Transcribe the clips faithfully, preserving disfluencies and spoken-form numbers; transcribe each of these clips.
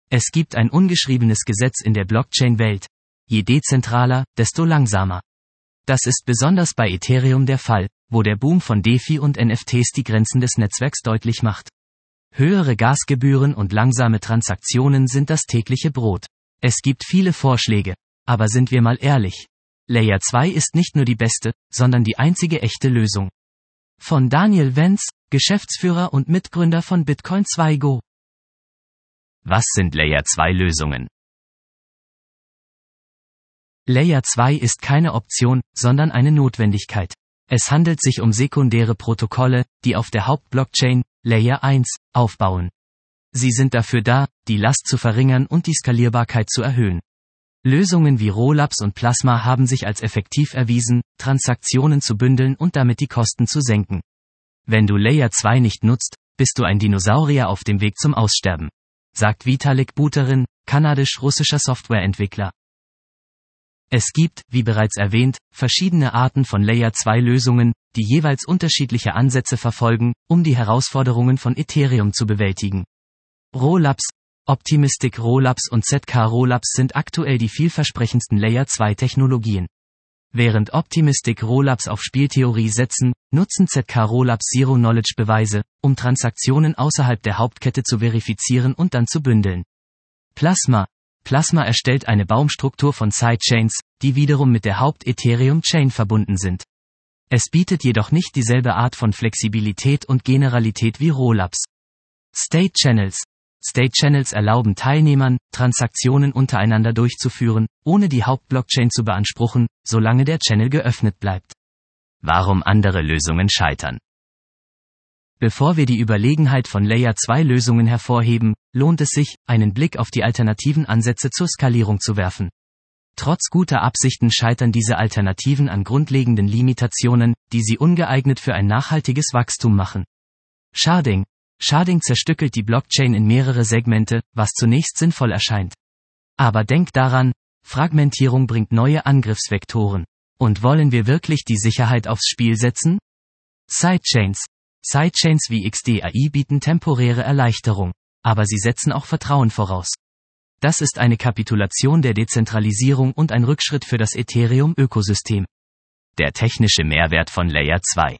Es gibt ein ungeschriebenes Gesetz in der Blockchain-Welt. Je dezentraler, desto langsamer. Das ist besonders bei Ethereum der Fall, wo der Boom von DeFi und N F Ts die Grenzen des Netzwerks deutlich macht. Höhere Gasgebühren und langsame Transaktionen sind das tägliche Brot. Es gibt viele Vorschläge, aber sind wir mal ehrlich. Layer zwei ist nicht nur die beste, sondern die einzige echte Lösung. Von Daniel Wenz, Geschäftsführer und Mitgründer von Bitcoin zwei Punkt go. Was sind Layer zwei Lösungen? Layer zwei ist keine Option, sondern eine Notwendigkeit. Es handelt sich um sekundäre Protokolle, die auf der Hauptblockchain, Layer eins, aufbauen. Sie sind dafür da, die Last zu verringern und die Skalierbarkeit zu erhöhen. Lösungen wie Rollups und Plasma haben sich als effektiv erwiesen, Transaktionen zu bündeln und damit die Kosten zu senken. Wenn du Layer zwei nicht nutzt, bist du ein Dinosaurier auf dem Weg zum Aussterben, sagt Vitalik Buterin, kanadisch-russischer Softwareentwickler. Es gibt, wie bereits erwähnt, verschiedene Arten von Layer zwei Lösungen, die jeweils unterschiedliche Ansätze verfolgen, um die Herausforderungen von Ethereum zu bewältigen. Rollups, Optimistic Rollups und Z K Rollups sind aktuell die vielversprechendsten Layer zwei Technologien. Während Optimistic Rollups auf Spieltheorie setzen, nutzen Z K Rollups Zero-Knowledge-Beweise, um Transaktionen außerhalb der Hauptkette zu verifizieren und dann zu bündeln. Plasma Plasma erstellt eine Baumstruktur von Sidechains, die wiederum mit der Haupt-Ethereum-Chain verbunden sind. Es bietet jedoch nicht dieselbe Art von Flexibilität und Generalität wie Rollups. State Channels State Channels erlauben Teilnehmern, Transaktionen untereinander durchzuführen, ohne die Hauptblockchain zu beanspruchen, solange der Channel geöffnet bleibt. Warum andere Lösungen scheitern? Bevor wir die Überlegenheit von Layer zwei Lösungen hervorheben, lohnt es sich, einen Blick auf die alternativen Ansätze zur Skalierung zu werfen. Trotz guter Absichten scheitern diese Alternativen an grundlegenden Limitationen, die sie ungeeignet für ein nachhaltiges Wachstum machen. Sharding Sharding zerstückelt die Blockchain in mehrere Segmente, was zunächst sinnvoll erscheint. Aber denk daran, Fragmentierung bringt neue Angriffsvektoren. Und wollen wir wirklich die Sicherheit aufs Spiel setzen? Sidechains Sidechains wie X D A I bieten temporäre Erleichterung, aber sie setzen auch Vertrauen voraus. Das ist eine Kapitulation der Dezentralisierung und ein Rückschritt für das Ethereum-Ökosystem. Der technische Mehrwert von Layer zwei.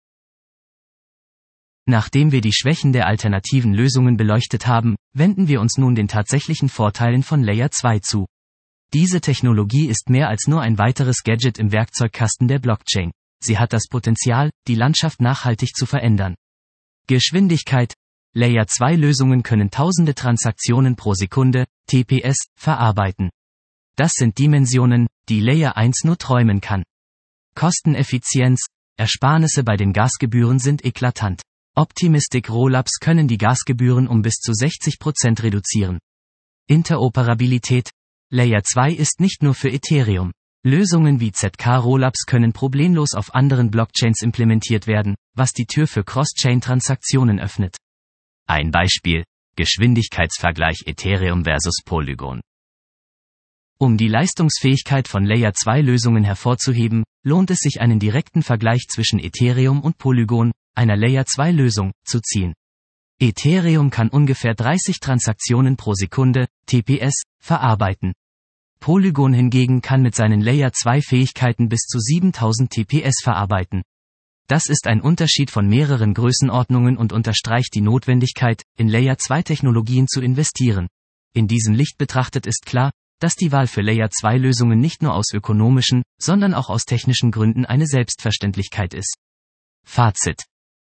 Nachdem wir die Schwächen der alternativen Lösungen beleuchtet haben, wenden wir uns nun den tatsächlichen Vorteilen von Layer zwei zu. Diese Technologie ist mehr als nur ein weiteres Gadget im Werkzeugkasten der Blockchain. Sie hat das Potenzial, die Landschaft nachhaltig zu verändern. Geschwindigkeit. Layer zwei Lösungen können tausende Transaktionen pro Sekunde, T P S, verarbeiten. Das sind Dimensionen, die Layer eins nur träumen kann. Kosteneffizienz. Ersparnisse bei den Gasgebühren sind eklatant. Optimistic Rollups können die Gasgebühren um bis zu sechzig Prozent reduzieren. Interoperabilität. Layer zwei ist nicht nur für Ethereum. Lösungen wie Z K Rollups können problemlos auf anderen Blockchains implementiert werden, was die Tür für Cross-Chain-Transaktionen öffnet. Ein Beispiel: Geschwindigkeitsvergleich Ethereum versus Polygon. Um die Leistungsfähigkeit von Layer zwei Lösungen hervorzuheben, lohnt es sich einen direkten Vergleich zwischen Ethereum und Polygon, einer Layer zwei Lösung, zu ziehen. Ethereum kann ungefähr dreißig Transaktionen pro Sekunde, T P S, verarbeiten. Polygon hingegen kann mit seinen Layer zwei Fähigkeiten bis zu siebentausend T P S verarbeiten. Das ist ein Unterschied von mehreren Größenordnungen und unterstreicht die Notwendigkeit, in Layer zwei Technologien zu investieren. In diesem Licht betrachtet ist klar, dass die Wahl für Layer zwei Lösungen nicht nur aus ökonomischen, sondern auch aus technischen Gründen eine Selbstverständlichkeit ist. Fazit: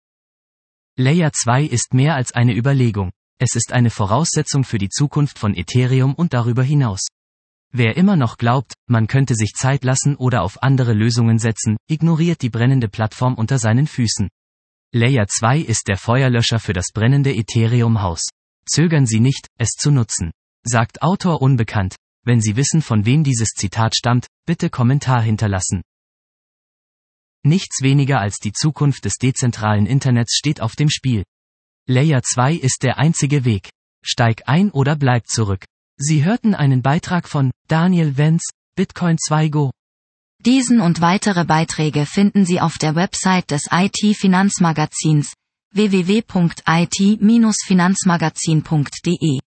Layer zwei ist mehr als eine Überlegung. Es ist eine Voraussetzung für die Zukunft von Ethereum und darüber hinaus. Wer immer noch glaubt, man könnte sich Zeit lassen oder auf andere Lösungen setzen, ignoriert die brennende Plattform unter seinen Füßen. Layer zwei ist der Feuerlöscher für das brennende Ethereum-Haus. Zögern Sie nicht, es zu nutzen. Sagt Autor unbekannt. Wenn Sie wissen, von wem dieses Zitat stammt, bitte Kommentar hinterlassen. Nichts weniger als die Zukunft des dezentralen Internets steht auf dem Spiel. Layer zwei ist der einzige Weg. Steig ein oder bleib zurück. Sie hörten einen Beitrag von Daniel Wenz, Bitcoin zwei Punkt go. Diesen und weitere Beiträge finden Sie auf der Website des I T-Finanzmagazins w w w punkt i t Bindestrich finanzmagazin punkt d e.